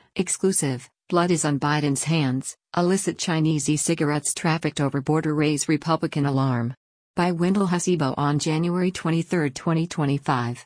Exclusive, blood is on Biden's hands, illicit Chinese e-cigarettes trafficked over border raise Republican alarm. By Wendell Hasebo on January 23, 2025.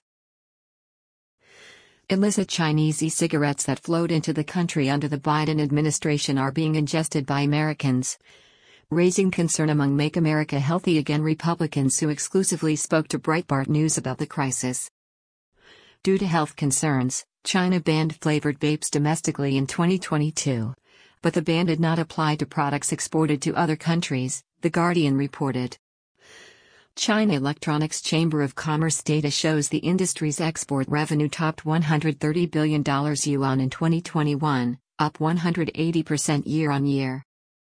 Illicit Chinese e-cigarettes that flowed into the country under the Biden administration are being ingested by Americans, raising concern among Make America Healthy Again Republicans who exclusively spoke to Breitbart News about the crisis. Due to health concerns, China banned flavored vapes domestically in 2022. But the ban did not apply to products exported to other countries, The Guardian reported. China Electronics Chamber of Commerce data shows the industry's export revenue topped $130 billion yuan in 2021, up 180% year-on-year.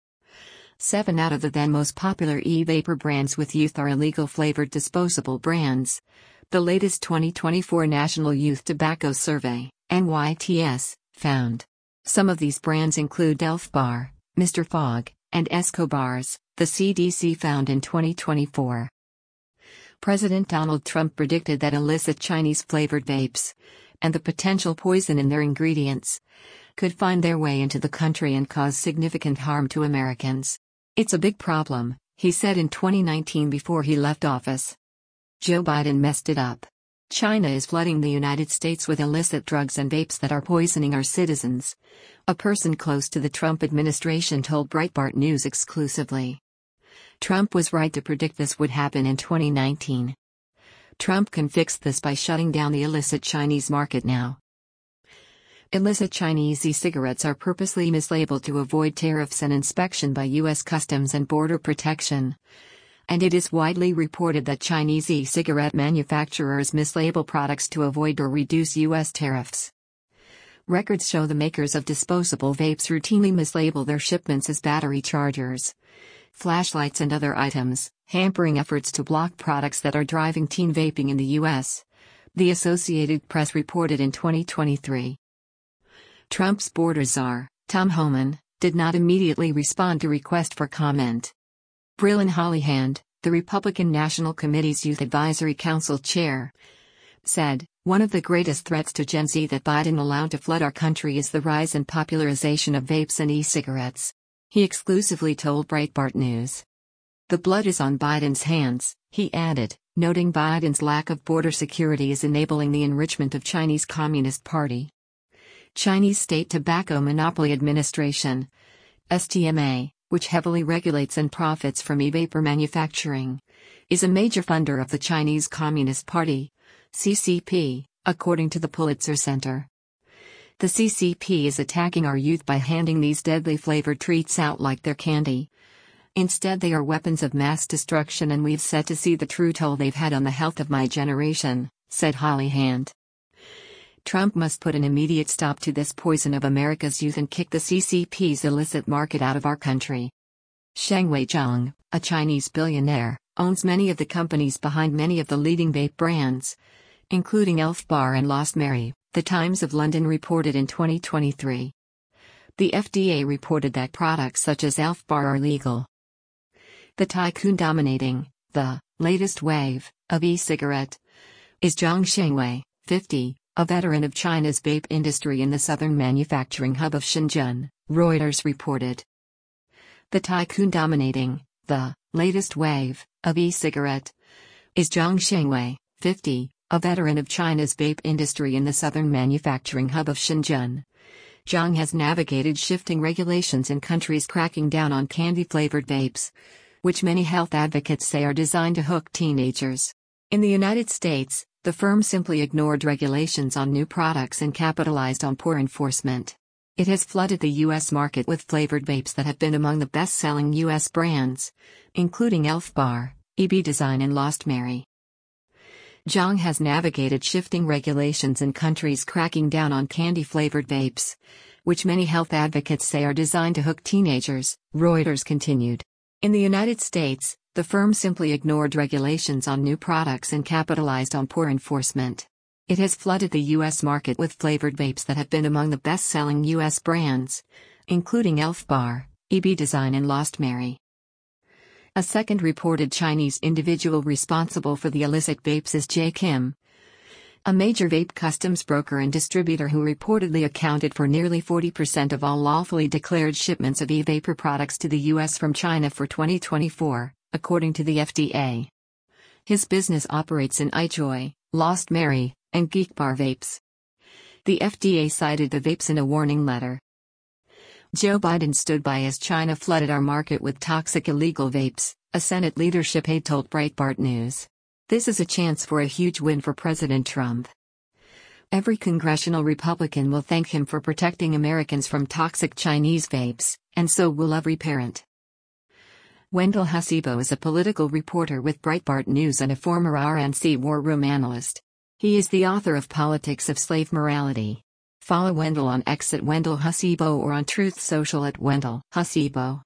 7 out of the then most popular e-vapor brands with youth are illegal flavored disposable brands. The latest 2024 National Youth Tobacco Survey, NYTS, found. Some of these brands include Elf Bar, Mr. Fogg, and Escobars, the CDC found in 2024. President Donald Trump predicted that illicit Chinese flavored vapes, and the potential poison in their ingredients, could find their way into the country and cause significant harm to Americans. "It's a big problem," he said in 2019 before he left office. Joe Biden messed it up. China is flooding the United States with illicit drugs and vapes that are poisoning our citizens, a person close to the Trump administration told Breitbart News exclusively. Trump was right to predict this would happen in 2019. Trump can fix this by shutting down the illicit Chinese market now. Illicit Chinese e-cigarettes are purposely mislabeled to avoid tariffs and inspection by U.S. Customs and Border Protection. And it is widely reported that Chinese e-cigarette manufacturers mislabel products to avoid or reduce U.S. tariffs. Records show the makers of disposable vapes routinely mislabel their shipments as battery chargers, flashlights and other items, hampering efforts to block products that are driving teen vaping in the U.S., the Associated Press reported in 2023. Trump's border czar, Tom Homan, did not immediately respond to request for comment. Brillon Hollyhand, the Republican National Committee's Youth Advisory Council chair, said, "One of the greatest threats to Gen Z that Biden allowed to flood our country is the rise and popularization of vapes and e-cigarettes." He exclusively told Breitbart News. "The blood is on Biden's hands," he added, noting Biden's lack of border security is enabling the enrichment of Chinese Communist Party. Chinese State Tobacco Monopoly Administration, STMA, which heavily regulates and profits from e-vapor manufacturing, is a major funder of the Chinese Communist Party, CCP, according to the Pulitzer Center. The CCP is attacking our youth by handing these deadly flavored treats out like they're candy. Instead, they are weapons of mass destruction, and we've set to see the true toll they've had on the health of my generation, said Hollyhand. Trump must put an immediate stop to this poison of America's youth and kick the CCP's illicit market out of our country. Shenhui Zhang, a Chinese billionaire, owns many of the companies behind many of the leading vape brands, including Elf Bar and Lost Mary, The Times of London reported in 2023. The FDA reported that products such as Elf Bar are legal. The tycoon dominating the latest wave of e-cigarette is Zhang Shenhui, 50, a veteran of China's vape industry in the southern manufacturing hub of Shenzhen, Reuters reported. The tycoon dominating the latest wave of e-cigarette is Zhang Shenhui, 50, a veteran of China's vape industry in the southern manufacturing hub of Shenzhen. Zhang has navigated shifting regulations in countries cracking down on candy-flavored vapes, which many health advocates say are designed to hook teenagers. In the United States, the firm simply ignored regulations on new products and capitalized on poor enforcement. It has flooded the U.S. market with flavored vapes that have been among the best-selling U.S. brands, including Elf Bar, EB Design and Lost Mary. Zhang has navigated shifting regulations in countries cracking down on candy-flavored vapes, which many health advocates say are designed to hook teenagers, Reuters continued. In the United States, the firm simply ignored regulations on new products and capitalized on poor enforcement. It has flooded the U.S. market with flavored vapes that have been among the best-selling U.S. brands, including Elf Bar, EB Design and Lost Mary. A second reported Chinese individual responsible for the illicit vapes is Jay Kim, a major vape customs broker and distributor who reportedly accounted for nearly 40% of all lawfully declared shipments of e-vapor products to the U.S. from China for 2024, according to the FDA. His business operates in iJoy, Lost Mary, and Geek Bar Vapes. The FDA cited the vapes in a warning letter. Joe Biden stood by as China flooded our market with toxic illegal vapes, a Senate leadership aide told Breitbart News. This is a chance for a huge win for President Trump. Every congressional Republican will thank him for protecting Americans from toxic Chinese vapes, and so will every parent. Wendell Hasibo is a political reporter with Breitbart News and a former RNC war room analyst. He is the author of Politics of Slave Morality. Follow Wendell on X at Wendell Hasibo or on Truth Social at Wendell Hasibo.